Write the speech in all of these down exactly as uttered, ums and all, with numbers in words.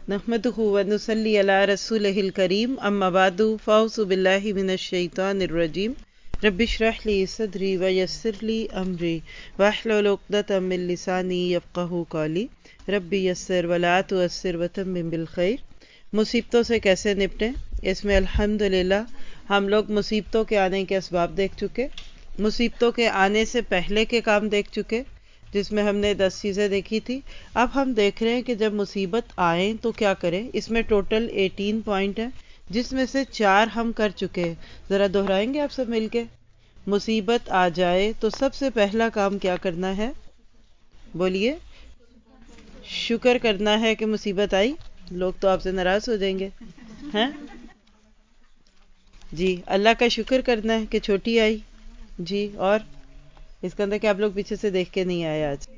نحمده ونصلي على رسوله الكريم اما بعد فاعوذ بالله من الشيطان الرجيم رب اشرح لي صدري ويسر لي امري واحلل عقدة من لساني يفقهوا قولي رب يسر ولا تعسر وتمم بالخير۔ مصیبتوں سے کیسے نپٹیں، اس میں الحمدللہ ہم لوگ مصیبتوں کے آنے کے اسباب دیکھ چکے، مصیبتوں کے آنے سے پہلے کے کام دیکھ چکے جس میں ہم نے دس چیزیں دیکھی تھی۔ اب ہم دیکھ رہے ہیں کہ جب مصیبت آئیں تو کیا کریں۔ اس میں ٹوٹل ایٹین پوائنٹ ہیں جس میں سے چار ہم کر چکے ہیں، ذرا دہرائیں گے آپ سب مل کے۔ مصیبت آ جائے تو سب سے پہلا کام کیا کرنا ہے، بولیے؟ شکر کرنا ہے کہ مصیبت آئی۔ لوگ تو آپ سے ناراض ہو جائیں گے ہیں جی، اللہ کا شکر کرنا ہے کہ چھوٹی آئی جی، اور اس کے اندر کہ آپ لوگ پیچھے سے دیکھ کے نہیں آئے آج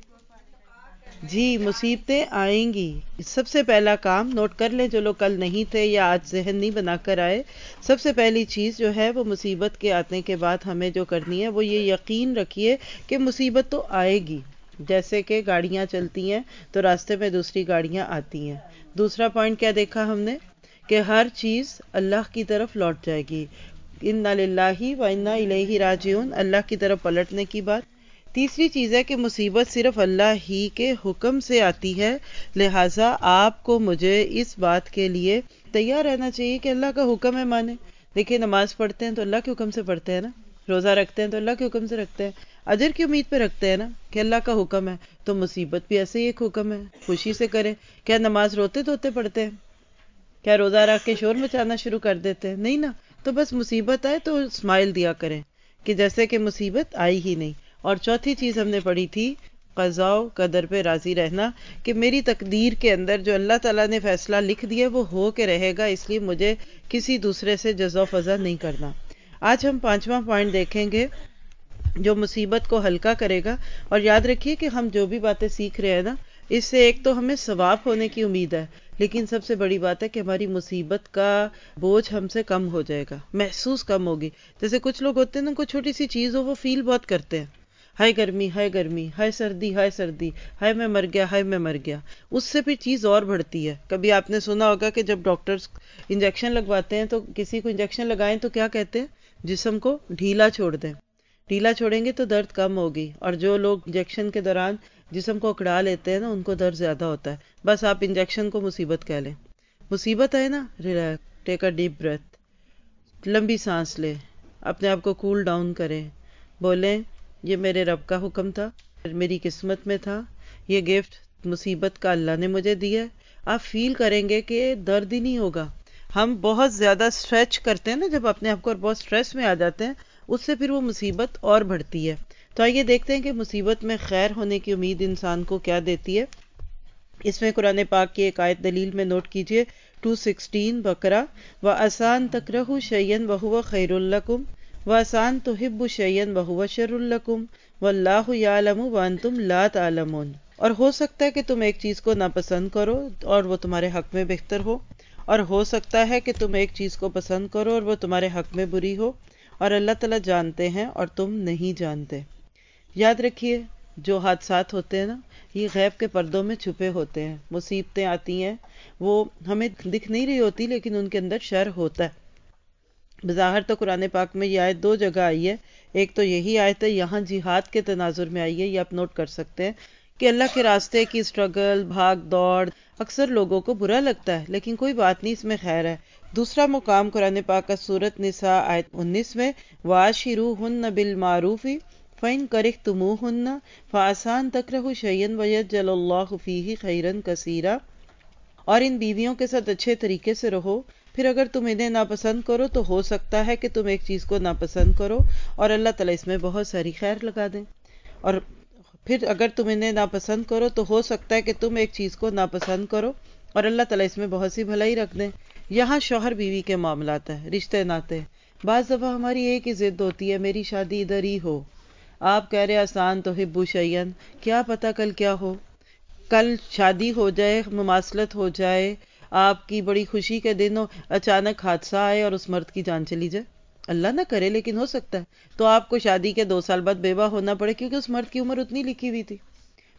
جی۔ مصیبتیں آئیں گی، سب سے پہلا کام نوٹ کر لیں جو لوگ کل نہیں تھے یا آج ذہن نہیں بنا کر آئے۔ سب سے پہلی چیز جو ہے وہ مصیبت کے آنے کے بعد ہمیں جو کرنی ہے وہ یہ یقین رکھیے کہ مصیبت تو آئے گی۔ جیسے کہ گاڑیاں چلتی ہیں تو راستے میں دوسری گاڑیاں آتی ہیں۔ دوسرا پوائنٹ کیا دیکھا ہم نے کہ ہر چیز اللہ کی طرف لوٹ جائے گی، انا للہ و انا الیہ راجعون، اللہ کی طرف پلٹنے کی بات۔ تیسری چیز ہے کہ مصیبت صرف اللہ ہی کے حکم سے آتی ہے، لہٰذا آپ کو مجھے اس بات کے لیے تیار رہنا چاہیے کہ اللہ کا حکم ہے مانے۔ دیکھیں، نماز پڑھتے ہیں تو اللہ کے حکم سے پڑھتے ہیں نا، روزہ رکھتے ہیں تو اللہ کے حکم سے رکھتے ہیں، اجر کی امید پہ رکھتے ہیں نا کہ اللہ کا حکم ہے، تو مصیبت بھی ایسے ہی ایک حکم ہے، خوشی سے کریں۔ کیا نماز روتے دھوتے پڑھتے ہیں؟ کیا روزہ رکھ کے شور مچانا شروع کر دیتے ہیں؟ نہیں نا، تو بس مصیبت آئے تو اسمائل دیا کریں کہ جیسے کہ مصیبت آئی ہی نہیں۔ اور چوتھی چیز ہم نے پڑھی تھی قضاء و قدر پہ راضی رہنا، کہ میری تقدیر کے اندر جو اللہ تعالیٰ نے فیصلہ لکھ دیا وہ ہو کے رہے گا، اس لیے مجھے کسی دوسرے سے جزا و فضا نہیں کرنا۔ آج ہم پانچواں پوائنٹ دیکھیں گے جو مصیبت کو ہلکا کرے گا۔ اور یاد رکھیے کہ ہم جو بھی باتیں سیکھ رہے ہیں نا، اس سے ایک تو ہمیں ثواب ہونے کی امید ہے، لیکن سب سے بڑی بات ہے کہ ہماری مصیبت کا بوجھ ہم سے کم ہو جائے گا، محسوس کم ہوگی۔ جیسے کچھ لوگ ہوتے ہیں نا، کوئی چھوٹی سی چیز ہو وہ فیل بہت کرتے ہیں، ہائے گرمی ہائے گرمی، ہائے سردی ہائے سردی، ہائے میں مر گیا ہائے میں مر گیا، اس سے پھر چیز اور بڑھتی ہے۔ کبھی آپ نے سنا ہوگا کہ جب ڈاکٹرز انجیکشن لگواتے ہیں تو کسی کو انجیکشن لگائیں تو کیا کہتے ہیں؟ جسم کو ڈھیلا چھوڑ دیں، ڈھیلا چھوڑیں گے تو درد کم ہوگی، اور جو لوگ انجیکشن کے دوران جسم کو اکڑا لیتے ہیں نا ان کو درد زیادہ ہوتا ہے۔ بس آپ انجیکشن کو مصیبت کہہ لیں۔ مصیبت ہے نا، relax, take a deep breath, لمبی سانس لیں، اپنے آپ کو کول ڈاؤن کریں، بولیں یہ میرے رب کا حکم تھا، میری قسمت میں تھا، یہ گفٹ مصیبت کا اللہ نے مجھے دیا ہے۔ آپ فیل کریں گے کہ درد ہی نہیں ہوگا۔ ہم بہت زیادہ اسٹریچ کرتے ہیں نا جب اپنے آپ کو، اور بہت اسٹریس میں آ جاتے ہیں، اس سے پھر وہ مصیبت اور بڑھتی ہے۔ تو آئیے دیکھتے ہیں کہ مصیبت میں خیر ہونے کی امید انسان کو کیا دیتی ہے۔ اس میں قرآن پاک کی ایک آیت دلیل میں نوٹ کیجئے، دو سو سولہ بقرہ، وَعَسَىٰ أَن تَكْرَهُوا شَيْئًا وَهُوَ خَيْرٌ لَكُمْ وَعَسَىٰ أَن تُحِبُّوا شَيْئًا وَهُوَ شَرٌّ لَكُمْ وَاللَّهُ يَعْلَمُ وَأَنتُمْ لَا تَعْلَمُونَ۔ اور ہو سکتا ہے کہ تم ایک چیز کو ناپسند کرو اور وہ تمہارے حق میں بہتر ہو، اور ہو سکتا ہے کہ تم ایک چیز کو پسند کرو اور وہ تمہارے حق میں بری ہو، اور اللہ تعالیٰ جانتے ہیں اور تم نہیں جانتے۔ یاد رکھیے جو حادثات ہوتے ہیں نا، یہ غیب کے پردوں میں چھپے ہوتے ہیں۔ مصیبتیں آتی ہیں وہ ہمیں دکھ نہیں رہی ہوتی، لیکن ان کے اندر شر ہوتا ہے۔ بظاہر تو قرآن پاک میں یہ آیت دو جگہ آئی ہے، ایک تو یہی آیت ہے، یہاں جہاد کے تناظر میں آئی ہے، یہ آپ نوٹ کر سکتے ہیں کہ اللہ کے راستے کی اسٹرگل، بھاگ دوڑ اکثر لوگوں کو برا لگتا ہے، لیکن کوئی بات نہیں، اس میں خیر ہے۔ دوسرا مقام قرآن پاک کا سورۃ نساء آیت انیس میں، وَعَاشِرُوهُنَّ بِالْمَعْرُوفِ فَإِن كَرِهْتُمُوهُنَّ فَعَسَىٰ أَن تَكْرَهُوا شَيْئًا وَيَجْعَلَ اللَّهُ فِيهِ خَيْرًا كَثِيرًا۔ اور ان بیویوں کے ساتھ اچھے طریقے سے رہو، پھر اگر تم انہیں ناپسند کرو تو ہو سکتا ہے کہ تم ایک چیز کو ناپسند کرو اور اللہ تعالیٰ اس میں بہت ساری خیر لگا دیں، اور پھر اگر تم انہیں ناپسند کرو تو ہو سکتا ہے کہ تم ایک چیز کو ناپسند کرو اور اللہ تعالیٰ اس میں بہت سی بھلائی رکھ دیں۔ یہاں شوہر بیوی کے معاملات ہیں، رشتے ناتے۔ بعض دفعہ ہماری ایک ہی ضد ہوتی ہے، میری شادی ادھر ہی ہو۔ آپ کہہ رہے آسان تو ہبو شیئن، کیا پتا کل کیا ہو، کل شادی ہو جائے، مماثلت ہو جائے، آپ کی بڑی خوشی کے دن ہو، اچانک حادثہ آئے اور اس مرد کی جان چلی جائے۔ اللہ نہ کرے لیکن ہو سکتا ہے، تو آپ کو شادی کے دو سال بعد بیوہ ہونا پڑے کیونکہ اس مرد کی عمر اتنی لکھی ہوئی تھی۔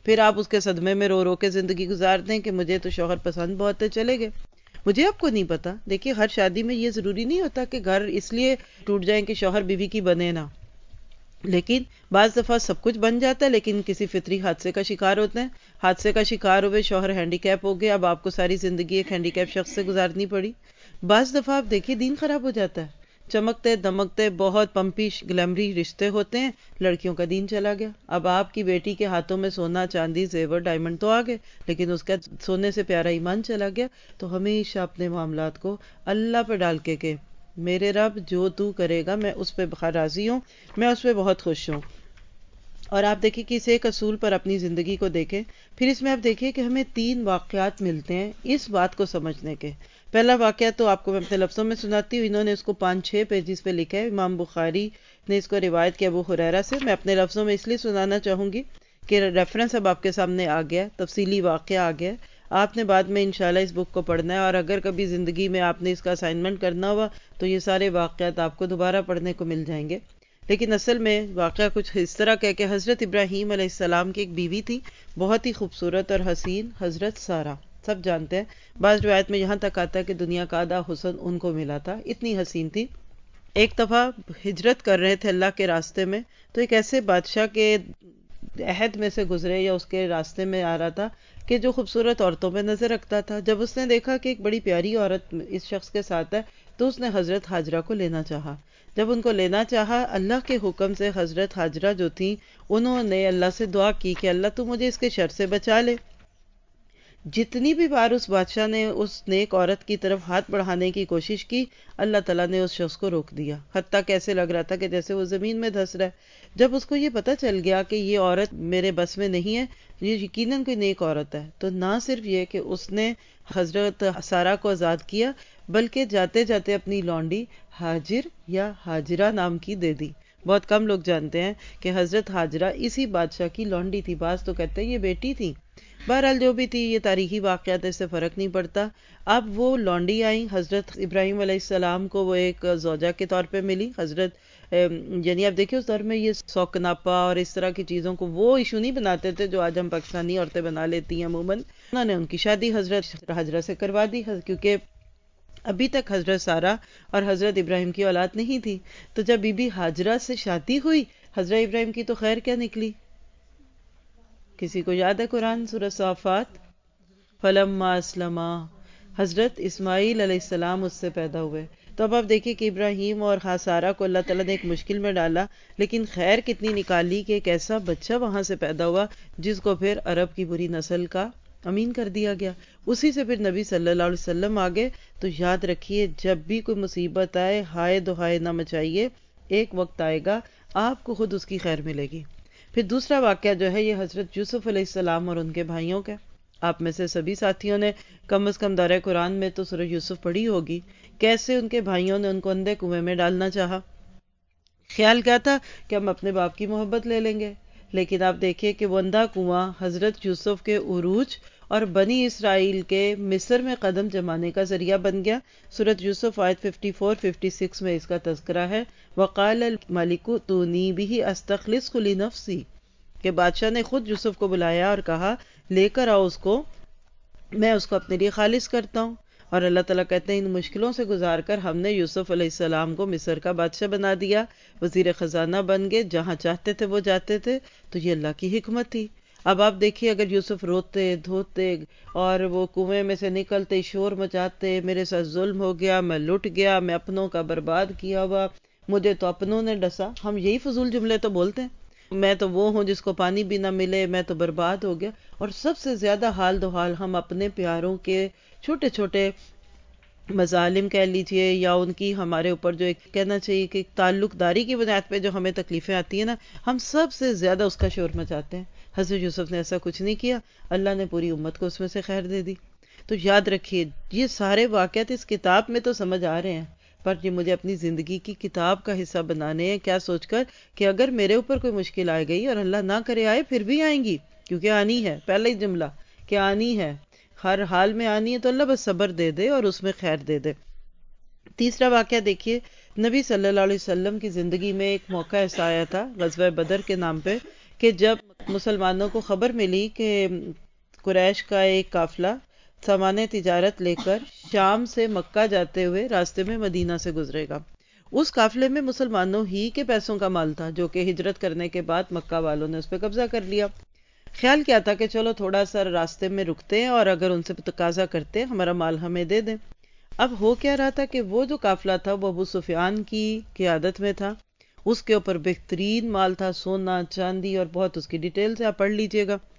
پھر آپ اس کے صدمے میں رو رو کے زندگی گزار دیں کہ مجھے تو شوہر پسند بہت ہے، چلے گئے. مجھے آپ کو نہیں پتا. دیکھیے ہر شادی میں یہ ضروری نہیں ہوتا کہ گھر اس لیے ٹوٹ جائیں کہ شوہر بیوی کی بنے نہ، لیکن بعض دفعہ سب کچھ بن جاتا ہے لیکن کسی فطری حادثے کا شکار ہوتے ہیں. حادثے کا شکار ہوئے، شوہر ہینڈی کیپ ہو گیا، اب آپ کو ساری زندگی ایک ہینڈی کیپ شخص سے گزارنی پڑی. بعض دفعہ آپ دیکھیے دین خراب ہو جاتا ہے، چمکتے دمکتے بہت پمپی گلیمری رشتے ہوتے ہیں، لڑکیوں کا دین چلا گیا. اب آپ کی بیٹی کے ہاتھوں میں سونا چاندی زیور ڈائمنڈ تو آ گئے لیکن اس کا سونے سے پیارا ایمان چلا گیا. تو ہمیشہ اپنے معاملات کو اللہ پہ ڈال کے کہ میرے رب جو تو کرے گا میں اس پہ راضی ہوں، میں اس پہ بہت خوش ہوں. اور آپ دیکھیں کہ اس ایک اصول پر اپنی زندگی کو دیکھیں. پھر اس میں آپ دیکھیں کہ ہمیں تین واقعات ملتے ہیں اس بات کو سمجھنے کے. پہلا واقعہ تو آپ کو میں اپنے لفظوں میں سناتی ہوں، انہوں نے اس کو پانچ چھ پیجز پہ لکھا ہے. امام بخاری نے اس کو روایت کیا ابو ہریرہ سے. میں اپنے لفظوں میں اس لیے سنانا چاہوں گی کہ ریفرنس اب آپ کے سامنے آ گیا، تفصیلی واقعہ آ گیا. آپ نے بعد میں انشاءاللہ اس بک کو پڑھنا ہے، اور اگر کبھی زندگی میں آپ نے اس کا اسائنمنٹ کرنا ہوا تو یہ سارے واقعات آپ کو دوبارہ پڑھنے کو مل جائیں گے. لیکن اصل میں واقعہ کچھ اس طرح کہ کہ حضرت ابراہیم علیہ السلام کی ایک بیوی تھی، بہت ہی خوبصورت اور حسین، حضرت سارہ. سب جانتے ہیں، بعض روایت میں یہاں تک آتا ہے کہ دنیا کا آدھا حسن ان کو ملا تھا، اتنی حسین تھی. ایک دفعہ ہجرت کر رہے تھے اللہ کے راستے میں، تو ایک ایسے بادشاہ کے عہد میں سے گزرے یا اس کے راستے میں آ رہا تھا کہ جو خوبصورت عورتوں پہ نظر رکھتا تھا. جب اس نے دیکھا کہ ایک بڑی پیاری عورت اس شخص کے ساتھ ہے تو اس نے حضرت ہاجرہ کو لینا چاہا. جب ان کو لینا چاہا، اللہ کے حکم سے حضرت ہاجرہ جو تھیں انہوں نے اللہ سے دعا کی کہ اللہ تو مجھے اس کے شر سے بچا لے. جتنی بھی بار اس بادشاہ نے اس نیک عورت کی طرف ہاتھ بڑھانے کی کوشش کی، اللہ تعالیٰ نے اس شخص کو روک دیا، حتیٰ کیسے لگ رہا تھا کہ جیسے وہ زمین میں دھس رہا ہے. جب اس کو یہ پتا چل گیا کہ یہ عورت میرے بس میں نہیں ہے، یہ یقیناً کوئی نیک عورت ہے، تو نہ صرف یہ کہ اس نے حضرت سارہ کو آزاد کیا بلکہ جاتے جاتے اپنی لونڈی ہاجر یا ہاجرہ نام کی دے دی. بہت کم لوگ جانتے ہیں کہ حضرت ہاجرہ اسی بادشاہ کی لونڈی تھی. بعض تو کہتے ہیں یہ بیٹی تھی. بہرحال جو بھی تھی، یہ تاریخی واقعات، اس سے فرق نہیں پڑتا. اب وہ لونڈی آئیں، حضرت ابراہیم علیہ السلام کو وہ ایک زوجہ کے طور پہ ملی. حضرت یعنی آپ دیکھیں اس دور میں یہ سوکناپا اور اس طرح کی چیزوں کو وہ ایشو نہیں بناتے تھے جو آج ہم پاکستانی عورتیں بنا لیتی ہیں عموماً. انہوں نے ان کی شادی حضرت ہاجرہ سے کروا دی کیونکہ ابھی تک حضرت سارہ اور حضرت ابراہیم کی اولاد نہیں تھی. تو جب بی بی ہاجرہ سے شادی ہوئی، حضرت ابراہیم کی تو خیر کیا نکلی؟ کسی کو یاد ہے قرآن سورہ صافات؟ فلما اسلما، حضرت اسماعیل علیہ السلام اس سے پیدا ہوئے. تو اب آپ دیکھیں کہ ابراہیم اور خاص سارہ کو اللہ تعالیٰ نے ایک مشکل میں ڈالا، لیکن خیر کتنی نکالی کہ ایک ایسا بچہ وہاں سے پیدا ہوا جس کو پھر عرب کی بری نسل کا امین کر دیا گیا. اسی سے پھر نبی صلی اللہ علیہ وسلم آگے. تو یاد رکھیے جب بھی کوئی مصیبت آئے ہائے دہائے نہ مچائیے، ایک وقت آئے گا آپ کو خود اس کی خیر ملے گی. پھر دوسرا واقعہ جو ہے یہ حضرت یوسف علیہ السلام اور ان کے بھائیوں کا. آپ میں سے سبھی ساتھیوں نے کم از کم دورہ قرآن میں تو سورہ یوسف پڑھی ہوگی. کیسے ان کے بھائیوں نے ان کو اندھے کنویں میں ڈالنا چاہا. خیال کیا تھا کہ ہم اپنے باپ کی محبت لے لیں گے، لیکن آپ دیکھیں کہ وہ اندھا کنواں حضرت یوسف کے عروج اور بنی اسرائیل کے مصر میں قدم جمانے کا ذریعہ بن گیا. سورۃ یوسف آیت چون چھپن میں اس کا تذکرہ ہے. وقال الملک ائتونی بہ استخلصہ لنفسی، کہ بادشاہ نے خود یوسف کو بلایا اور کہا لے کر آؤ اس کو، میں اس کو اپنے لیے خالص کرتا ہوں. اور اللہ تعالیٰ کہتے ہیں ان مشکلوں سے گزار کر ہم نے یوسف علیہ السلام کو مصر کا بادشاہ بنا دیا، وزیر خزانہ بن گئے، جہاں چاہتے تھے وہ جاتے تھے. تو یہ اللہ کی حکمت تھی. اب آپ دیکھیے اگر یوسف روتے دھوتے اور وہ کنویں میں سے نکلتے شور مچاتے میرے ساتھ ظلم ہو گیا، میں لٹ گیا، میں اپنوں کا برباد کیا ہوا، مجھے تو اپنوں نے ڈسا، ہم یہی فضول جملے تو بولتے ہیں، میں تو وہ ہوں جس کو پانی بھی نہ ملے، میں تو برباد ہو گیا. اور سب سے زیادہ حال دو حال ہم اپنے پیاروں کے چھوٹے چھوٹے مظالم کہہ لیجئے یا ان کی ہمارے اوپر جو ایک کہنا چاہیے کہ تعلق داری کی بنیاد پہ جو ہمیں تکلیفیں آتی ہیں نا، ہم سب سے زیادہ اس کا شور مچاتے ہیں. حضرت یوسف نے ایسا کچھ نہیں کیا، اللہ نے پوری امت کو اس میں سے خیر دے دی. تو یاد رکھیے یہ سارے واقعات اس کتاب میں تو سمجھ آ رہے ہیں، پر یہ مجھے اپنی زندگی کی کتاب کا حصہ بنانے ہیں. کیا سوچ کر کہ اگر میرے اوپر کوئی مشکل آئے گئی اور اللہ نہ کرے آئے پھر بھی آئیں گی، کیونکہ آنی ہے، پہلا ہی جملہ کہ آنی ہے، ہر حال میں آنی ہے، تو اللہ بس صبر دے دے اور اس میں خیر دے دے. تیسرا واقعہ دیکھیے، نبی صلی اللہ علیہ وسلم کی زندگی میں ایک موقع ایسا آیا تھا غزوہ بدر کے نام پہ کہ جب مسلمانوں کو خبر ملی کہ قریش کا ایک قافلہ سامان تجارت لے کر شام سے مکہ جاتے ہوئے راستے میں مدینہ سے گزرے گا. اس قافلے میں مسلمانوں ہی کے پیسوں کا مال تھا جو کہ ہجرت کرنے کے بعد مکہ والوں نے اس پہ قبضہ کر لیا. خیال کیا تھا کہ چلو تھوڑا سا راستے میں رکتے ہیں اور اگر ان سے تقاضا کرتے ہیں ہمارا مال ہمیں دے دیں. اب ہو کیا رہا تھا کہ وہ جو قافلہ تھا وہ ابو سفیان کی قیادت میں تھا. اس کے اوپر بہترین مال تھا، سونا چاندی، اور بہت اس کی ڈیٹیل سے آپ پڑھ لیجئے گا.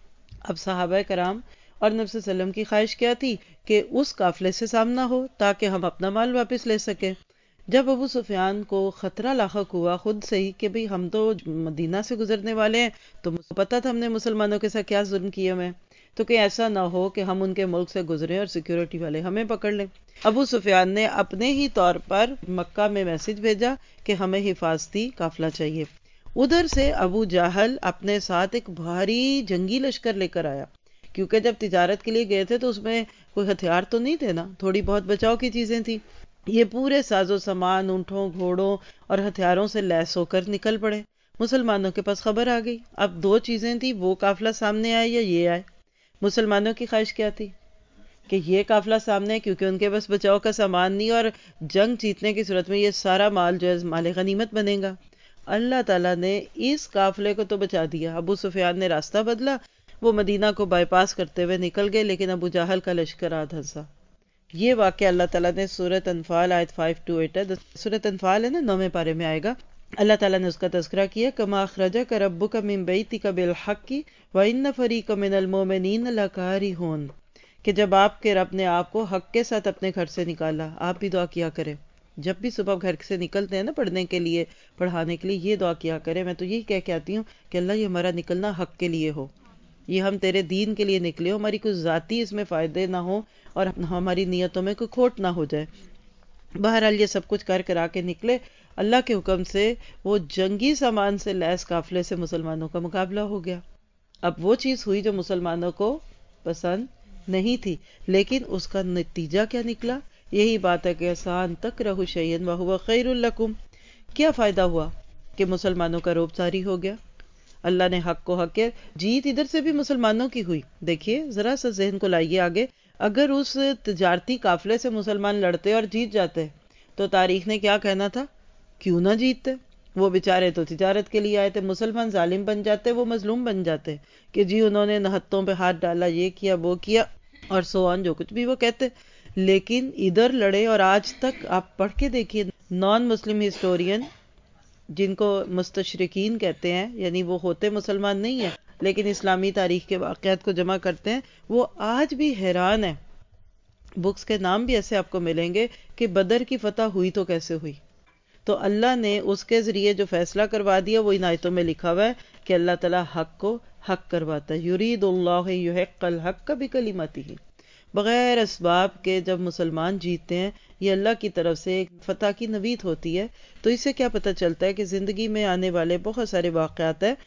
اب صحابہ کرام اور نبی صلی اللہ علیہ وسلم کی خواہش کیا تھی کہ اس قافلے سے سامنا ہو تاکہ ہم اپنا مال واپس لے سکیں. جب ابو سفیان کو خطرہ لاحق ہوا خود سے ہی کہ بھئی ہم تو مدینہ سے گزرنے والے ہیں، تو مجھے پتا تھا ہم نے مسلمانوں کے ساتھ کیا ظلم کیا میں، تو کہ ایسا نہ ہو کہ ہم ان کے ملک سے گزریں اور سیکیورٹی والے ہمیں پکڑ لیں. ابو سفیان نے اپنے ہی طور پر مکہ میں میسج بھیجا کہ ہمیں حفاظتی قافلہ چاہیے. ادھر سے ابو جہل اپنے ساتھ ایک بھاری جنگی لشکر لے کر آیا، کیونکہ جب تجارت کے لیے گئے تھے تو اس میں کوئی ہتھیار تو نہیں تھے نا، تھوڑی بہت بچاؤ کی چیزیں تھیں. یہ پورے ساز و سامان اونٹوں گھوڑوں اور ہتھیاروں سے لیس ہو کر نکل پڑے. مسلمانوں کے پاس خبر آ گئی. اب دو چیزیں تھیں، وہ قافلہ سامنے آئے یا یہ آئے. مسلمانوں کی خواہش کیا تھی کہ یہ قافلہ سامنے ہے کیونکہ ان کے پاس بچاؤ کا سامان نہیں، اور جنگ جیتنے کی صورت میں یہ سارا مال جو ہے مال غنیمت بنے گا. اللہ تعالیٰ نے اس قافلے کو تو بچا دیا. ابو سفیان نے راستہ بدلا، وہ مدینہ کو بائی پاس کرتے ہوئے نکل گئے، لیکن ابو جہل کا لشکر آ دھنسا. یہ واقعہ اللہ تعالیٰ نے سورۃ انفال آیت پانچ ٹو آٹھ ہے، سورۃ انفال ہے نا، نویں پارے میں آئے گا. اللہ تعالیٰ نے اس کا تذکرہ کیا، کما اخرجک ربک من بیتک بالحق وان فریقا من المؤمنین لکارہون، کہ جب آپ کے رب نے آپ کو حق کے ساتھ اپنے گھر سے نکالا. آپ بھی دعا کیا کریں جب بھی صبح گھر سے نکلتے ہیں نا پڑھنے کے لیے پڑھانے کے لیے، یہ دعا کیا کریں. میں تو یہی کہہ کے آتی ہوں کہ اللہ یہ ہمارا نکلنا حق کے لیے ہو، یہ ہم تیرے دین کے لیے نکلے ہو، ہماری کوئی ذاتی اس میں فائدے نہ ہو اور ہماری نیتوں میں کوئی کھوٹ نہ ہو جائے. بہرحال یہ سب کچھ کر کرا کے نکلے. اللہ کے حکم سے وہ جنگی سامان سے لیس قافلے سے مسلمانوں کا مقابلہ ہو گیا. اب وہ چیز ہوئی جو مسلمانوں کو پسند نہیں تھی، لیکن اس کا نتیجہ کیا نکلا؟ یہی بات ہے کہ آسان تکرہوا شیئا وہو خیر لکم. کیا فائدہ ہوا کہ مسلمانوں کا روب طاری ہو گیا. اللہ نے حق کو حق کیا. جیت ادھر سے بھی مسلمانوں کی ہوئی. دیکھیے ذرا سا ذہن کو لائیے آگے، اگر اس تجارتی قافلے سے مسلمان لڑتے اور جیت جاتے تو تاریخ نے کیا کہنا تھا؟ کیوں نہ جیتتے، وہ بیچارے تو تجارت کے لیے آئے تھے. مسلمان ظالم بن جاتے، وہ مظلوم بن جاتے کہ جی انہوں نے نہتوں پہ ہاتھ ڈالا، یہ کیا وہ کیا اور سو آن، جو کچھ بھی وہ کہتے. لیکن ادھر لڑے، اور آج تک آپ پڑھ کے دیکھیے نان مسلم ہسٹورین جن کو مستشرقین کہتے ہیں، یعنی وہ ہوتے مسلمان نہیں ہیں لیکن اسلامی تاریخ کے واقعات کو جمع کرتے ہیں، وہ آج بھی حیران ہیں. بکس کے نام بھی ایسے آپ کو ملیں گے کہ بدر کی فتح ہوئی تو کیسے ہوئی. تو اللہ نے اس کے ذریعے جو فیصلہ کروا دیا وہ ان آیتوں میں لکھا ہوا ہے کہ اللہ تعالیٰ حق کو حق کرواتا ہے. یرید اللہ یحق الحق بکلمتہ. بغیر اسباب کے جب مسلمان جیتتے ہیں، یہ اللہ کی طرف سے ایک فتح کی نوید ہوتی ہے. تو اس سے کیا پتہ چلتا ہے کہ زندگی میں آنے والے بہت سارے واقعات ہیں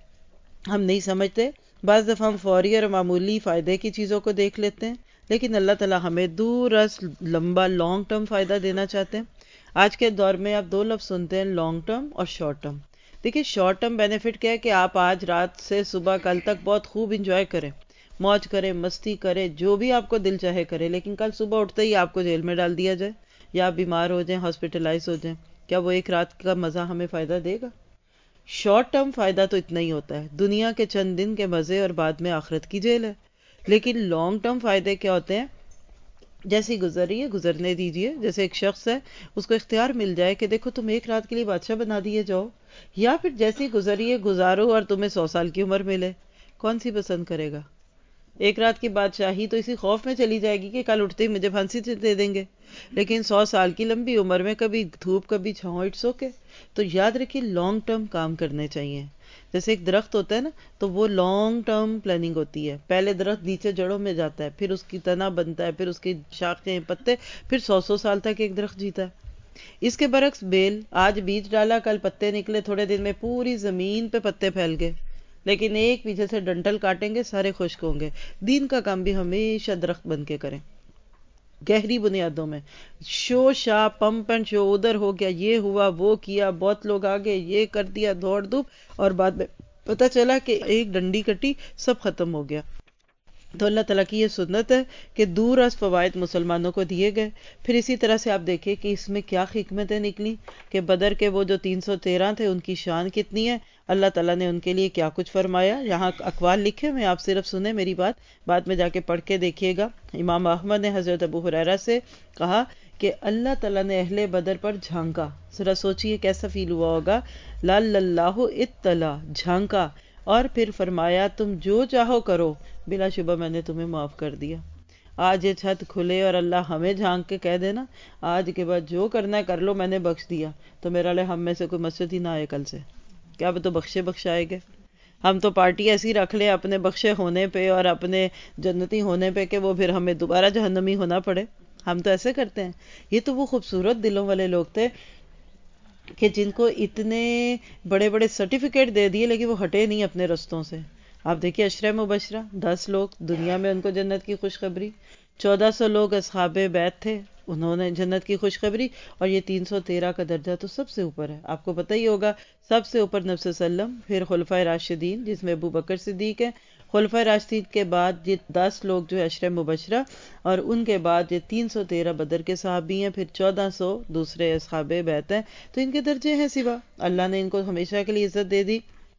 ہم نہیں سمجھتے. بعض دفعہ ہم فوری اور معمولی فائدے کی چیزوں کو دیکھ لیتے ہیں، لیکن اللہ تعالیٰ ہمیں دور از لمبا لانگ ٹرم فائدہ دینا چاہتے ہیں. آج کے دور میں آپ دو لفظ سنتے ہیں، لانگ ٹرم اور شارٹ ٹرم. دیکھیے شارٹ ٹرم بینیفٹ کیا ہے کہ آپ آج رات سے صبح کل تک بہت خوب انجوائے کریں، موج کریں، مستی کریں، جو بھی آپ کو دل چاہے کریں، لیکن کل صبح اٹھتے ہی آپ کو جیل میں ڈال دیا جائے یا آپ بیمار ہو جائیں، ہاسپٹلائز ہو جائیں. کیا وہ ایک رات کا مزہ ہمیں فائدہ دے گا؟ شارٹ ٹرم فائدہ تو اتنا ہی ہوتا ہے، دنیا کے چند دن کے مزے اور بعد میں آخرت کی جیل ہے. لیکن لانگ ٹرم فائدے کیا ہوتے ہیں؟ جیسی گزر رہی ہے گزرنے دیجئے. جیسے ایک شخص ہے، اس کو اختیار مل جائے کہ دیکھو تم ایک رات کے لیے بادشاہ بنا دیے جاؤ، یا پھر جیسی گزر رہی ہے گزارو اور تمہیں سو سال کی عمر ملے، کون سی پسند کرے گا؟ ایک رات کی بادشاہی تو اسی خوف میں چلی جائے گی کہ کل اٹھتے ہی مجھے پھانسی دے دیں گے. لیکن سو سال کی لمبی عمر میں کبھی دھوپ کبھی چھاؤں، اٹس اوکے. تو یاد رکھیے لانگ ٹرم کام کرنے چاہیے. جیسے ایک درخت ہوتا ہے نا، تو وہ لانگ ٹرم پلاننگ ہوتی ہے. پہلے درخت نیچے جڑوں میں جاتا ہے، پھر اس کی تنا بنتا ہے، پھر اس کی شاخیں پتے، پھر سو سو سال تک ایک درخت جیتا ہے. اس کے برعکس بیل، آج بیج ڈالا کل پتے نکلے، تھوڑے دن میں پوری زمین پہ پتے پھیل گئے. لیکن ایک پیچھے سے ڈنٹل کاٹیں گے سارے خشک ہوں گے. دین کا کام بھی ہمیشہ درخت بن کے کریں، گہری بنیادوں میں. شو شا پمپ اینڈ شو، ادھر ہو گیا، یہ ہوا وہ کیا، بہت لوگ آگے، یہ کر دیا، دوڑ دھوپ، اور بعد میں پتہ چلا کہ ایک ڈنڈی کٹی سب ختم ہو گیا. تو اللہ تعالیٰ کی یہ سنت ہے کہ دور از فوائد مسلمانوں کو دیے گئے. پھر اسی طرح سے آپ دیکھیں کہ اس میں کیا حکمتیں نکلی کہ بدر کے وہ جو تین سو تیرہ تھے ان کی شان کتنی ہے، اللہ تعالیٰ نے ان کے لیے کیا کچھ فرمایا. یہاں اقوال لکھے میں آپ صرف سنیں میری بات، بعد میں جا کے پڑھ کے دیکھیے گا. امام احمد نے حضرت ابو ہریرہ سے کہا کہ اللہ تعالیٰ نے اہل بدر پر جھانکا. ذرا سوچئے کیسا فیل ہوا ہوگا. لعل اللہ اطلع، جھانکا، اور پھر فرمایا تم جو چاہو کرو، بلا شبہ میں نے تمہیں معاف کر دیا. آج یہ چھت کھلے اور اللہ ہمیں جھانک کے کہہ دینا آج کے بعد جو کرنا ہے کر لو، میں نے بخش دیا، تو میرا لے ہم میں سے کوئی مسجد ہی نہ آئے کل سے. کیا وہ تو بخشے بخشائے گے. ہم تو پارٹی ایسی رکھ لیں اپنے بخشے ہونے پہ اور اپنے جنتی ہونے پہ کہ وہ پھر ہمیں دوبارہ جہنمی ہونا پڑے. ہم تو ایسے کرتے ہیں. یہ تو وہ خوبصورت دلوں والے لوگ تھے کہ جن کو اتنے بڑے بڑے سرٹیفکیٹ دے دیے لیکن وہ ہٹے نہیں اپنے رستوں سے. آپ دیکھیے عشرہ مبشرہ، دس لوگ دنیا میں ان کو جنت کی خوشخبری، چودہ سو لوگ اصحاب بیت تھے انہوں نے جنت کی خوشخبری، اور یہ تین سو تیرہ کا درجہ تو سب سے اوپر ہے. آپ کو پتہ ہی ہوگا سب سے اوپر نبی صلی اللہ علیہ وسلم، پھر خلفائے راشدین جس میں ابو بکر صدیق ہے، خلفائے راشدین کے بعد یہ دس لوگ جو ہے عشرہ مبشرہ، اور ان کے بعد یہ تین سو تیرہ بدر کے صحابی ہیں، پھر چودہ سو دوسرے اصحاب بیت ہیں. تو ان کے درجے ہیں سوا، اللہ نے ان کو ہمیشہ کے لیے عزت دے دی،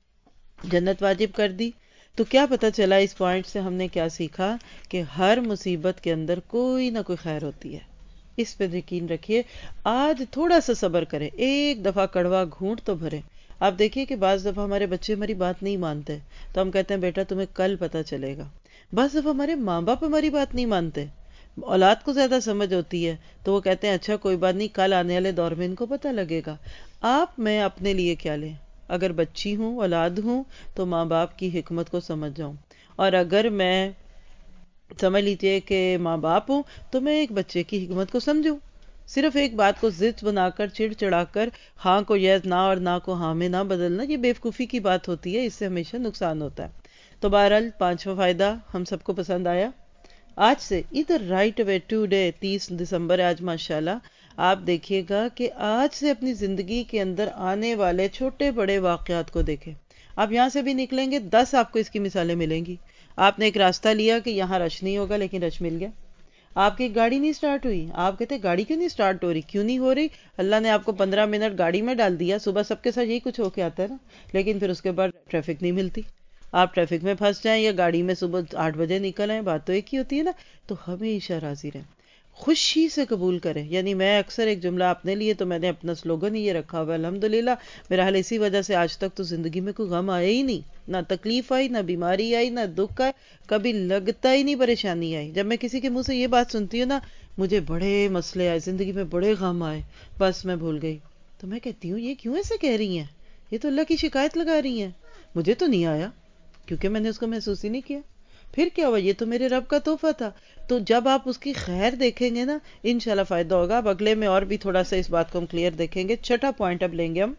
جنت واجب کر دی. تو کیا پتہ چلا اس پوائنٹ سے ہم نے کیا سیکھا کہ ہر مصیبت کے اندر کوئی نہ کوئی خیر ہوتی ہے. اس پہ یقین رکھیے. آج تھوڑا سا صبر کریں، ایک دفعہ کڑوا گھونٹ تو بھریں. آپ دیکھیے کہ بعض دفعہ ہمارے بچے ہماری بات نہیں مانتے تو ہم کہتے ہیں بیٹا تمہیں کل پتہ چلے گا. بعض دفعہ ہمارے ماں باپ ہماری بات نہیں مانتے، اولاد کو زیادہ سمجھ ہوتی ہے تو وہ کہتے ہیں اچھا کوئی بات نہیں، کل آنے والے دور میں ان کو پتہ لگے گا. آپ میں اپنے لیے کیا لیں؟ اگر بچی ہوں، اولاد ہوں، تو ماں باپ کی حکمت کو سمجھ جاؤں، اور اگر میں سمجھ لیجیے کہ ماں باپ ہوں تو میں ایک بچے کی حکمت کو سمجھوں. صرف ایک بات کو ضد بنا کر چڑ چڑا کر ہاں کو یس نہ اور نہ کو ہاں میں نہ بدلنا، یہ بیوقوفی کی بات ہوتی ہے، اس سے ہمیشہ نقصان ہوتا ہے. تو بہرحال پانچواں فائدہ ہم سب کو پسند آیا. آج سے ادھر رائٹ اوے ٹو ڈے تیس دسمبر آج ماشاءاللہ آپ دیکھیے گا کہ آج سے اپنی زندگی کے اندر آنے والے چھوٹے بڑے واقعات کو دیکھیں. آپ یہاں سے بھی نکلیں گے دس آپ کو اس کی مثالیں ملیں گی. آپ نے ایک راستہ لیا کہ یہاں رش نہیں ہوگا لیکن رش مل گیا. آپ کی گاڑی نہیں سٹارٹ ہوئی، آپ کہتے گاڑی کیوں نہیں سٹارٹ ہو رہی، کیوں نہیں ہو رہی؟ اللہ نے آپ کو پندرہ منٹ گاڑی میں ڈال دیا. صبح سب کے ساتھ یہی کچھ ہو کے آتا ہے نا، لیکن پھر اس کے بعد ٹریفک نہیں ملتی. آپ ٹریفک میں پھنس جائیں یا گاڑی میں صبح آٹھ بجے نکل آئیں، بات تو ایک ہی ہوتی ہے نا. تو ہمیشہ راضی رہیں، خوشی سے قبول کریں. یعنی میں اکثر ایک جملہ اپنے لیے تو میں نے اپنا سلوگن ہی یہ رکھا ہوا الحمدللہ. میرا حال اسی وجہ سے آج تک تو زندگی میں کوئی غم آیا ہی نہیں، نہ تکلیف آئی، نہ بیماری آئی، نہ دکھ آئے، کبھی لگتا ہی نہیں پریشانی آئی. جب میں کسی کے منہ سے یہ بات سنتی ہوں نا مجھے بڑے مسئلے آئے زندگی میں، بڑے غم آئے، بس میں بھول گئی، تو میں کہتی ہوں یہ کیوں ایسے کہہ رہی ہیں، یہ تو اللہ کی شکایت لگا رہی ہیں، مجھے تو نہیں آیا کیونکہ میں نے اس کو محسوس ہی نہیں کیا. پھر کیا ہوا، یہ تو میرے رب کا تحفہ تھا. تو جب آپ اس کی خیر دیکھیں گے نا انشاءاللہ فائدہ ہوگا. اب اگلے میں اور بھی تھوڑا سا اس بات کو ہم کلیئر دیکھیں گے. چھٹا پوائنٹ اب لیں گے ہم،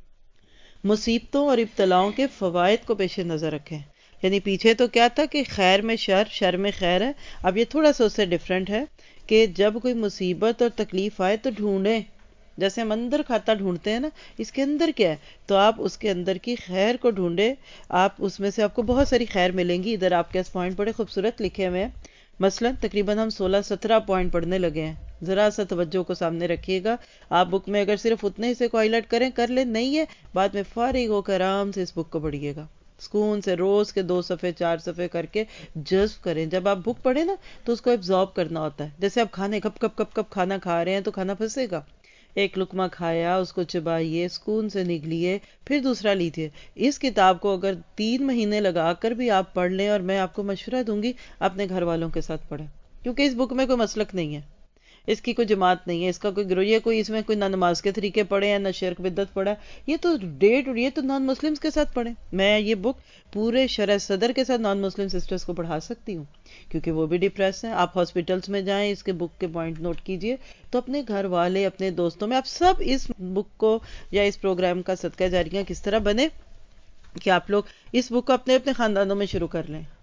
مصیبتوں اور ابتلاؤں کے فوائد کو پیش نظر رکھیں. یعنی پیچھے تو کیا تھا کہ خیر میں شر، شر میں خیر ہے. اب یہ تھوڑا سا اس سے ڈیفرنٹ ہے کہ جب کوئی مصیبت اور تکلیف آئے تو ڈھونڈیں، جیسے ہم اندر کھاتا ڈھونڈتے ہیں نا، اس کے اندر کیا ہے تو آپ اس کے اندر کی خیر کو ڈھونڈیں. آپ اس میں سے آپ کو بہت ساری خیر ملیں گی. ادھر آپ کے پوائنٹ بڑے خوبصورت لکھے ہوئے ہیں. مثلا تقریباً ہم سولہ سترہ پوائنٹ پڑھنے لگے ہیں. ذرا سا توجہ کو سامنے رکھیے گا. آپ بک میں اگر صرف اتنے حصے کو ہائی لائٹ کریں کر لیں، نہیں ہے بعد میں فارغ ہو کر آرام سے اس بک کو پڑھیے گا، سکون سے روز کے دو صفحے چار صفحے کر کے جذب کریں. جب آپ بک پڑھیں نا تو اس کو ایبزارب کرنا ہوتا ہے. جیسے آپ کھانے کب کب کب کب کھانا کھا رہے ہیں تو کھانا پھنسے گا. ایک لقمہ کھایا، اس کو چبائیے، سکون سے نگلیے، پھر دوسرا لیجیے. اس کتاب کو اگر تین مہینے لگا کر بھی آپ پڑھ لیں، اور میں آپ کو مشورہ دوں گی اپنے گھر والوں کے ساتھ پڑھیں، کیونکہ اس بک میں کوئی مسلک نہیں ہے، اس کی کوئی جماعت نہیں ہے، اس کا کوئی گروہ، یہ کوئی اس میں کوئی نہ نماز کے طریقے پڑھے ہیں نہ شرک بدعت پڑھا ہے. یہ تو ڈیٹ، یہ تو نان مسلمز کے ساتھ پڑھیں. میں یہ بک پورے شرح صدر کے ساتھ نان مسلم سسٹرز کو پڑھا سکتی ہوں کیونکہ وہ بھی ڈپریس ہیں. آپ ہاسپٹلز میں جائیں، اس کے بک کے پوائنٹ نوٹ کیجئے، تو اپنے گھر والے، اپنے دوستوں میں آپ سب اس بک کو یا اس پروگرام کا صدقہ جاریہ کس طرح بنے کہ آپ لوگ اس بک کو اپنے اپنے خاندانوں میں شروع کر لیں.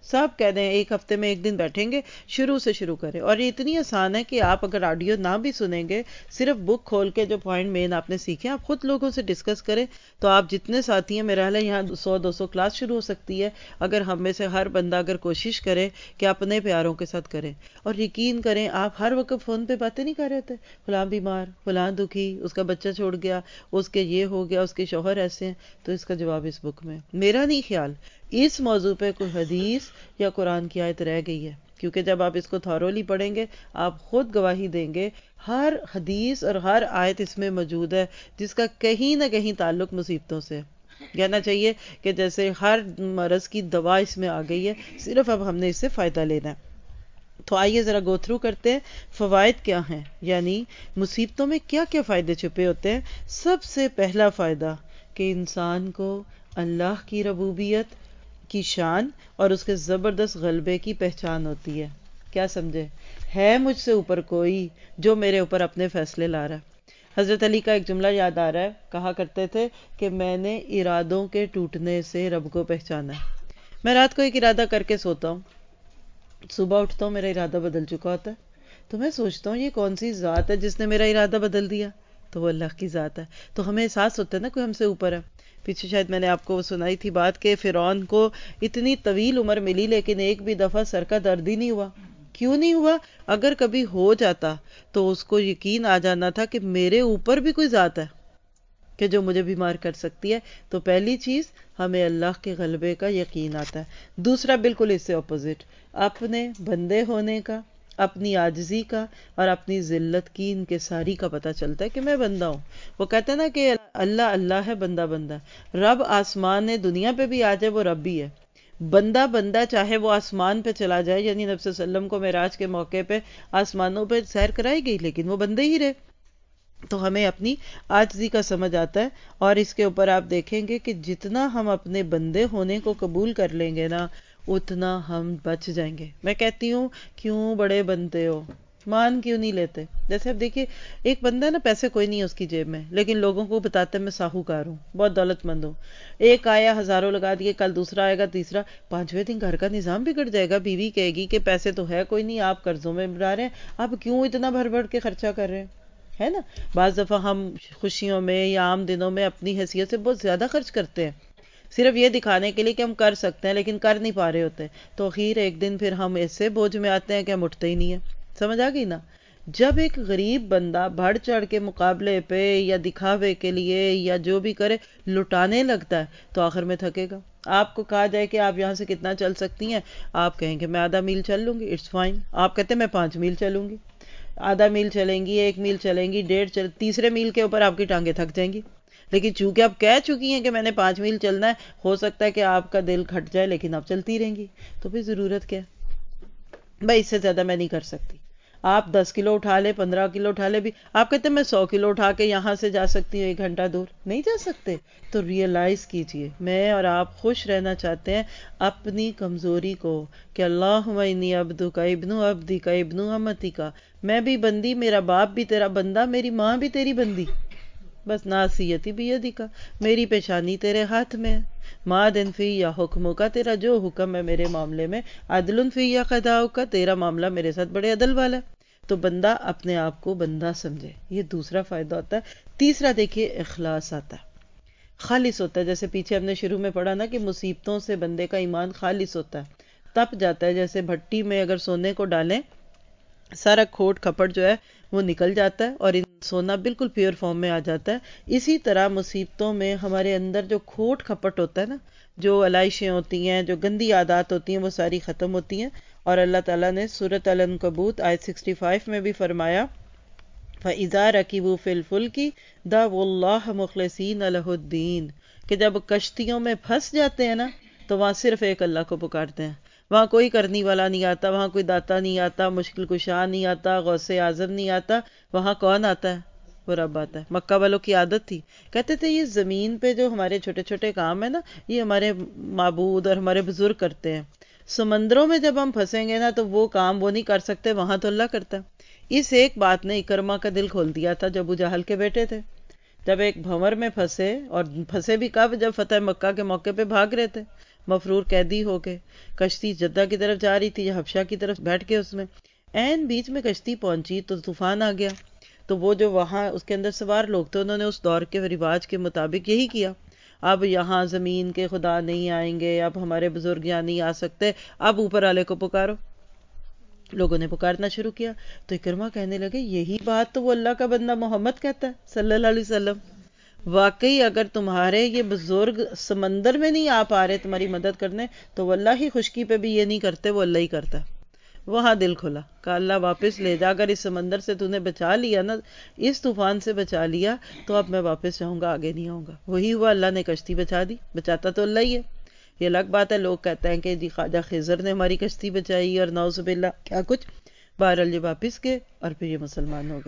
سب کہہ دیں ایک ہفتے میں ایک دن بیٹھیں گے, شروع سے شروع کریں. اور یہ اتنی آسان ہے کہ آپ اگر آڈیو نہ بھی سنیں گے, صرف بک کھول کے جو پوائنٹ مین آپ نے سیکھے آپ خود لوگوں سے ڈسکس کریں, تو آپ جتنے ساتھی ہیں میرا خیال ہے یہاں سو دو سو کلاس شروع ہو سکتی ہے اگر ہم میں سے ہر بندہ اگر کوشش کرے کہ اپنے پیاروں کے ساتھ کریں. اور یقین کریں آپ ہر وقت فون پہ باتیں نہیں کر رہے ہوتے, فلاں بیمار, فلاں دکھی, اس کا بچہ چھوڑ گیا, اس کے یہ ہو گیا, اس کے شوہر ایسے ہیں, تو اس کا جواب اس بک میں. میرا نہیں خیال اس موضوع پہ کوئی حدیث یا قرآن کی آیت رہ گئی ہے, کیونکہ جب آپ اس کو تھورولی پڑھیں گے آپ خود گواہی دیں گے ہر حدیث اور ہر آیت اس میں موجود ہے جس کا کہیں نہ کہیں تعلق مصیبتوں سے. کہنا چاہیے کہ جیسے ہر مرض کی دوا اس میں آ گئی ہے, صرف اب ہم نے اس سے فائدہ لینا ہے. تو آئیے ذرا گو تھرو کرتے ہیں فوائد کیا ہیں, یعنی مصیبتوں میں کیا کیا فائدے چھپے ہوتے ہیں. سب سے پہلا فائدہ کہ انسان کو اللہ کی ربوبیت کی شان اور اس کے زبردست غلبے کی پہچان ہوتی ہے. کیا سمجھے, ہے مجھ سے اوپر کوئی جو میرے اوپر اپنے فیصلے لا رہا ہے. حضرت علی کا ایک جملہ یاد آ رہا ہے, کہا کرتے تھے کہ میں نے ارادوں کے ٹوٹنے سے رب کو پہچانا ہے. میں رات کو ایک ارادہ کر کے سوتا ہوں, صبح اٹھتا ہوں میرا ارادہ بدل چکا ہوتا ہے, تو میں سوچتا ہوں یہ کون سی ذات ہے جس نے میرا ارادہ بدل دیا, تو وہ اللہ کی ذات ہے. تو ہمیں احساس ہوتا ہے نا کوئی ہم سے اوپر ہے. پیچھے شاید میں نے آپ کو سنائی تھی بات کہ فرعون کو اتنی طویل عمر ملی لیکن ایک بھی دفعہ سر کا درد ہی نہیں ہوا. کیوں نہیں ہوا؟ اگر کبھی ہو جاتا تو اس کو یقین آ جانا تھا کہ میرے اوپر بھی کوئی ذات ہے کہ جو مجھے بیمار کر سکتی ہے. تو پہلی چیز ہمیں اللہ کے غلبے کا یقین آتا ہے. دوسرا بالکل اس سے اپوزٹ, اپنے بندے ہونے کا, اپنی عاجزی کا اور اپنی ذلت کی انکساری کا پتہ چلتا ہے کہ میں بندہ ہوں. وہ کہتے ہیں نا کہ اللہ اللہ ہے, بندہ بندہ. رب آسمان دنیا پہ بھی آ جائے وہ رب ہی ہے. بندہ بندہ چاہے وہ آسمان پہ چلا جائے, یعنی نبی صلی اللہ علیہ وسلم کو معراج کے موقع پہ آسمانوں پہ سیر کرائی گئی لیکن وہ بندے ہی رہے. تو ہمیں اپنی عاجزی کا سمجھ آتا ہے. اور اس کے اوپر آپ دیکھیں گے کہ جتنا ہم اپنے بندے ہونے کو قبول کر لیں گے نا اتنا ہم بچ جائیں گے. میں کہتی ہوں کیوں بڑے بنتے ہو, مان کیوں نہیں لیتے. جیسے اب دیکھیے ایک بندہ نا پیسے کوئی نہیں ہے اس کی جیب میں, لیکن لوگوں کو بتاتا ہے میں ساہوکار ہوں, بہت دولت مند ہوں. ایک آیا ہزاروں لگا دیے, کل دوسرا آئے گا, تیسرا, پانچویں دن گھر کا نظام بگڑ جائے گا. بیوی کہے گی کہ پیسے تو ہے کوئی نہیں, آپ قرضوں میں بڑھا رہے ہیں, آپ کیوں اتنا بھر بھر کے خرچہ کر رہے ہیں, ہے نا. بعض دفعہ ہم خوشیوں میں یا عام دنوں میں اپنی حیثیت سے بہت زیادہ خرچ کرتے ہیں صرف یہ دکھانے کے لیے کہ ہم کر سکتے ہیں لیکن کر نہیں پا رہے ہوتے. تو اخیر ایک دن پھر ہم ایسے بوجھ میں آتے ہیں کہ ہم اٹھتے ہی نہیں ہیں. سمجھ آ گئی نا. جب ایک غریب بندہ بڑھ چڑھ کے مقابلے پہ یا دکھاوے کے لیے یا جو بھی کرے لٹانے لگتا ہے تو آخر میں تھکے گا. آپ کو کہا جائے کہ آپ یہاں سے کتنا چل سکتی ہیں, آپ کہیں کہ میں آدھا میل چل لوں گی, اٹس فائن. آپ کہتے ہیں میں پانچ میل چلوں گی, آدھا میل چلیں گی, ایک میل چلیں گی, ڈیڑھ چل تیسرے میل کے اوپر آپ کی ٹانگیں تھک جائیں گی. لیکن چونکہ آپ کہہ چکی ہیں کہ میں نے پانچ میل چلنا ہے, ہو سکتا ہے کہ آپ کا دل کھٹ جائے لیکن آپ چلتی رہیں گی. تو پھر ضرورت کیا ہے بھائی, اس سے زیادہ میں نہیں کر سکتی. آپ دس کلو اٹھا لے, پندرہ کلو اٹھا لے, بھی آپ کہتے ہیں میں سو کلو اٹھا کے یہاں سے جا سکتی ہوں ایک گھنٹہ دور, نہیں جا سکتے. تو ریئلائز کیجئے, میں اور آپ خوش رہنا چاہتے ہیں اپنی کمزوری کو کہ اللہم انی عبدک ابن عبدک ابن امتک, میں بھی بندی, میرا باپ بھی تیرا بندہ, میری ماں بھی تیری بندی, بس ناصیتی بیدک, میری پیشانی تیرے ہاتھ میں ہے. مادن فی یا حکموں کا, تیرا جو حکم ہے میرے معاملے میں, عدل فی یا قضاؤ کا, تیرا معاملہ میرے ساتھ بڑے عدل والا ہے. تو بندہ اپنے آپ کو بندہ سمجھے, یہ دوسرا فائدہ ہوتا ہے. تیسرا دیکھیے اخلاص آتا ہے, خالص ہوتا ہے. جیسے پیچھے ہم نے شروع میں پڑھا نا کہ مصیبتوں سے بندے کا ایمان خالص ہوتا ہے, تپ جاتا ہے. جیسے بھٹی میں اگر سونے کو ڈالیں سارا کھوٹ کھپٹ جو ہے وہ نکل جاتا ہے اور سونا بالکل پیور فارم میں آ جاتا ہے. اسی طرح مصیبتوں میں ہمارے اندر جو کھوٹ کھپٹ ہوتا ہے نا, جو علائشیں ہوتی ہیں, جو گندی عادات ہوتی ہیں, وہ ساری ختم ہوتی ہیں. اور اللہ تعالیٰ نے سورۃ العنکبوت آیت پچاس میں بھی فرمایا فَإِذَا رَكِبُوا فِي الْفُلْكِ دَعَوُا اللَّهَ مُخْلِصِينَ لَهُ الدِّينَ, کہ جب کشتیوں میں پھنس جاتے ہیں نا تو وہاں صرف ایک اللہ کو پکارتے ہیں. وہاں کوئی کرنی والا نہیں آتا, وہاں کوئی داتا نہیں آتا, مشکل کشا نہیں آتا, غوث اعظم نہیں آتا. وہاں کون آتا ہے؟ وہ رب آتا ہے. مکہ والوں کی عادت تھی, کہتے تھے یہ زمین پہ جو ہمارے چھوٹے چھوٹے کام ہیں نا یہ ہمارے معبود اور ہمارے بزرگ کرتے ہیں. سمندروں میں جب ہم پھنسیں گے نا تو وہ کام وہ نہیں کر سکتے, وہاں تو اللہ کرتا ہے. اس ایک بات نے اکرما کا دل کھول دیا تھا. جب ابو جہل کے بیٹے تھے, جب ایک بھنور میں پھنسے, اور پھنسے بھی کب, جب فتح مکہ کے موقع پہ بھاگ رہے تھے, مفرور قیدی ہو گئے. کشتی جدہ کی طرف جا رہی تھی یا حبشہ کی طرف، بیٹھ کے اس میں این بیچ میں کشتی پہنچی تو طوفان آ گیا. تو وہ جو وہاں اس کے اندر سوار لوگ تھے انہوں نے اس دور کے رواج کے مطابق یہی کیا. اب یہاں زمین کے خدا نہیں آئیں گے، اب ہمارے بزرگ یہاں نہیں آ سکتے، اب اوپر والے کو پکارو. لوگوں نے پکارنا شروع کیا. تو اکرمہ کہنے لگے یہی بات تو وہ اللہ کا بندہ محمد کہتا ہے صلی اللہ علیہ وسلم. واقعی اگر تمہارے یہ بزرگ سمندر میں نہیں آ پا رہے تمہاری مدد کرنے تو واللہ ہی خشکی پہ بھی یہ نہیں کرتے، وہ اللہ ہی کرتا ہے. وہاں دل کھلا کہ اللہ واپس لے جا، اگر اس سمندر سے تو نے بچا لیا نا، اس طوفان سے بچا لیا، تو اب میں واپس جاؤں گا، آگے نہیں آؤں گا. وہی ہوا، اللہ نے کشتی بچا دی. بچاتا تو اللہ ہی ہے. یہ الگ بات ہے لوگ کہتے ہیں کہ جی خواجہ خضر نے ہماری کشتی بچائی اور نعوذ باللہ کیا کچھ. بہرحال یہ واپس گئے اور پھر یہ مسلمان ہو گئے.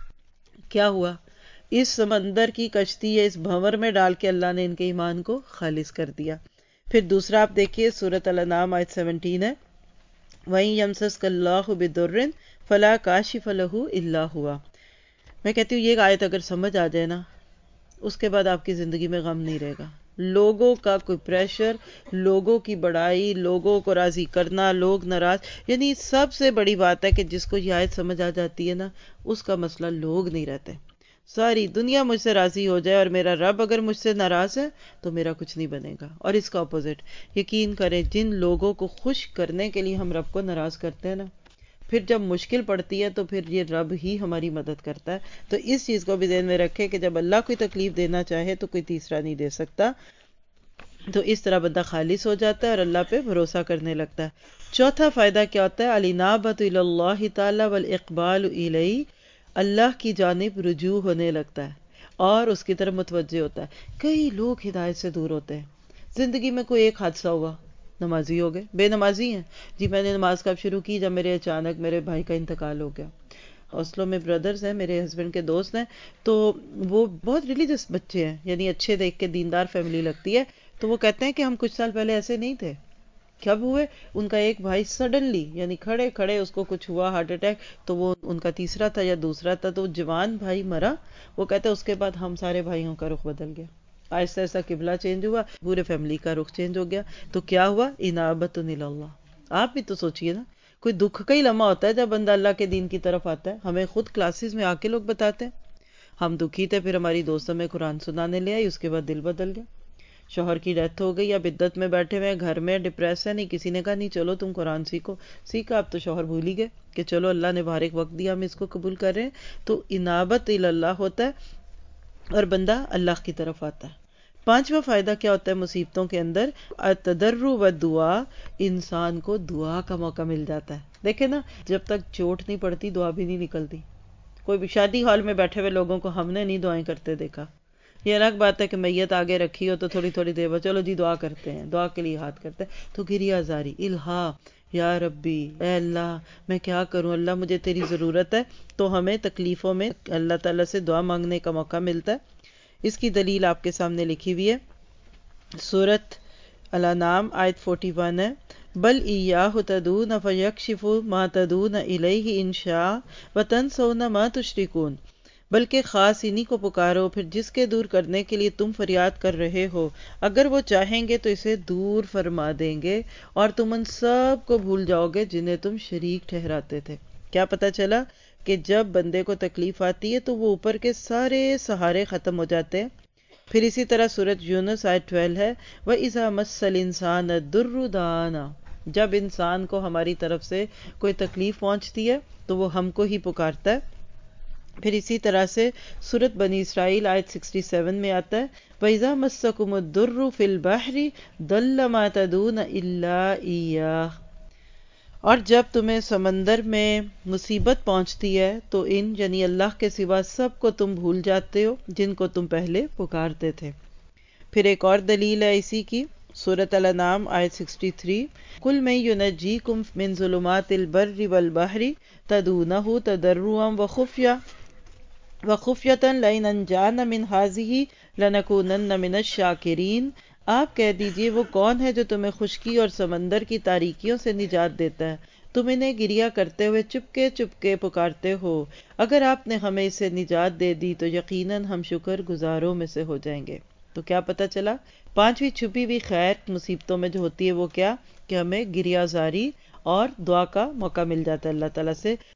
کیا ہوا؟ اس سمندر کی کشتی یا اس بھنور میں ڈال کے اللہ نے ان کے ایمان کو خالص کر دیا. پھر دوسرا آپ دیکھیے سورۃ الانعام آیت سیونٹین ہے، وَإِن يَمْسَسْكَ اللَّهُ بِضُرٍّ فَلَا كَاشِفَ لَهُ إِلَّا هُوَ. میں کہتی ہوں یہ آیت اگر سمجھ آ جائے نا، اس کے بعد آپ کی زندگی میں غم نہیں رہے گا. لوگوں کا کوئی پریشر، لوگوں کی بڑائی، لوگوں کو راضی کرنا، لوگ ناراض، یعنی سب سے بڑی بات ہے کہ جس کو یہ آیت سمجھ آ جاتی ہے نا، اس کا مسئلہ لوگ نہیں رہتے. ساری دنیا مجھ سے راضی ہو جائے اور میرا رب اگر مجھ سے ناراض ہے تو میرا کچھ نہیں بنے گا. اور اس کا اپوزٹ یقین کریں، جن لوگوں کو خوش کرنے کے لیے ہم رب کو ناراض کرتے ہیں نا، پھر جب مشکل پڑتی ہے تو پھر یہ رب ہی ہماری مدد کرتا ہے. تو اس چیز کو بھی ذہن میں رکھے کہ جب اللہ کوئی تکلیف دینا چاہے تو کوئی تیسرا نہیں دے سکتا. تو اس طرح بندہ خالص ہو جاتا ہے اور اللہ پہ بھروسہ کرنے لگتا ہے. چوتھا فائدہ کیا ہوتا ہے؟ الانابۃ الی اللہ تعالی والاقبال الیہ، اللہ کی جانب رجوع ہونے لگتا ہے اور اس کی طرف متوجہ ہوتا ہے. کئی لوگ ہدایت سے دور ہوتے ہیں. زندگی میں کوئی ایک حادثہ ہوا، نمازی ہو گئے، بے نمازی ہیں. جی میں نے نماز کب شروع کی؟ جب میرے اچانک میرے بھائی کا انتقال ہو گیا. اوسلو میں بردرز ہیں، میرے ہسبینڈ کے دوست ہیں، تو وہ بہت ریلیجس بچے ہیں، یعنی اچھے دیکھ کے دیندار فیملی لگتی ہے. تو وہ کہتے ہیں کہ ہم کچھ سال پہلے ایسے نہیں تھے. کب ہوئے؟ ان کا ایک بھائی سڈنلی یعنی کھڑے کھڑے اس کو کچھ ہوا، ہارٹ اٹیک، تو وہ ان کا تیسرا تھا یا دوسرا تھا، تو جوان بھائی مرا. وہ کہتے ہیں اس کے بعد ہم سارے بھائیوں کا رخ بدل گیا، آہستہ آہستہ قبلہ چینج ہوا، پورے فیملی کا رخ چینج ہو گیا. تو کیا ہوا؟ انابت الی اللہ. آپ بھی تو سوچئے نا، کوئی دکھ کا ہی لمحہ ہوتا ہے جب بندہ اللہ کے دین کی طرف آتا ہے. ہمیں خود کلاسز میں آ کے لوگ بتاتے ہیں ہم دکھی تھے، پھر ہماری دوستوں میں قرآن سنانے لے آئی، اس کے بعد دل بدل گیا. شوہر کی ڈیتھ ہو گئی، اب عدت میں بیٹھے ہوئے گھر میں ڈپریس ہے، نہیں کسی نے کہا نہیں چلو تم قرآن سیکھو. سیکھا، اب تو شوہر بھول ہی گئے کہ چلو اللہ نے باہر ایک وقت دیا ہم اس کو قبول کر رہے ہیں. تو انابت الی اللہ ہوتا ہے اور بندہ اللہ کی طرف آتا ہے. پانچواں فائدہ کیا ہوتا ہے مصیبتوں کے اندر؟ التضرع والدعا، انسان کو دعا کا موقع مل جاتا ہے. دیکھیں نا، جب تک چوٹ نہیں پڑتی دعا بھی نہیں نکلتی. کوئی بھی شادی ہال میں بیٹھے ہوئے لوگوں کو ہم نے نہیں دعائیں کرتے دیکھا. یہ الگ بات ہے کہ میت آگے رکھی ہو تو تھوڑی تھوڑی دیر بعد چلو جی دعا کرتے ہیں، دعا کے لیے ہاتھ کرتے ہیں. تو گریہ زاری، الہا، یا ربی، اے اللہ میں کیا کروں، اللہ مجھے تیری ضرورت ہے. تو ہمیں تکلیفوں میں اللہ تعالیٰ سے دعا مانگنے کا موقع ملتا ہے. اس کی دلیل آپ کے سامنے لکھی ہوئی ہے، سورۃ الانعام آیت فورٹی ون ہے، بل ایاہ تدعون فیکشف ما تدعون الیہ ان شاء وتنسون ما تشرکون. بلکہ خاص انہی کو پکارو پھر جس کے دور کرنے کے لیے تم فریاد کر رہے ہو، اگر وہ چاہیں گے تو اسے دور فرما دیں گے اور تم ان سب کو بھول جاؤ گے جنہیں تم شریک ٹھہراتے تھے. کیا پتہ چلا کہ جب بندے کو تکلیف آتی ہے تو وہ اوپر کے سارے سہارے ختم ہو جاتے ہیں. پھر اسی طرح سورۃ یونس آیت بارہ ہے، وَإِذَا مَسَّ الْإِنسَانَ الضُّرُّ دَعَانَا. جب انسان کو ہماری طرف سے کوئی تکلیف پہنچتی ہے تو وہ ہم کو ہی پکارتا ہے. پھر اسی طرح سے سورۃ بنی اسرائیل آیت سکسٹی سیون میں آتا ہے، وَإِذَا مَسَّكُمُ الضُّرُّ فِي الْبَحْرِ ضَلَّ مَا تَدْعُونَ إِلَّا إِيَّاهُ. اور جب تمہیں سمندر میں مصیبت پہنچتی ہے تو ان یعنی اللہ کے سوا سب کو تم بھول جاتے ہو جن کو تم پہلے پکارتے تھے. پھر ایک اور دلیل ہے اسی کی، سورۃ الانعام آیت سکسٹی تھری، قُلْ مَن يُنَجِّيكُم مِّن ظُلُمَاتِ الْبَرِّ وَالْبَحْرِ تَدْعُونَهُ تَضَرُّعًا وَخُفْيَةً وَخُفْيَةً لَئِنْ أَنجَانَا مِنْ هَٰذِهِ لَنَكُونَنَّ مِنَ الشَّاكِرِينَ. آپ کہہ دیجئے وہ کون ہے جو تمہیں خشکی اور سمندر کی تاریکیوں سے نجات دیتا ہے، تم انہیں گریہ کرتے ہوئے چپکے چپکے پکارتے ہو، اگر آپ نے ہمیں اس سے نجات دے دی تو یقیناً ہم شکر گزاروں میں سے ہو جائیں گے. تو کیا پتہ چلا؟ پانچویں چھپی ہوئی خیر مصیبتوں میں جو ہوتی ہے وہ کیا کہ ہمیں گریہ زاری اور دعا کا موقع مل جاتا ہے اللہ تعالیٰ سے.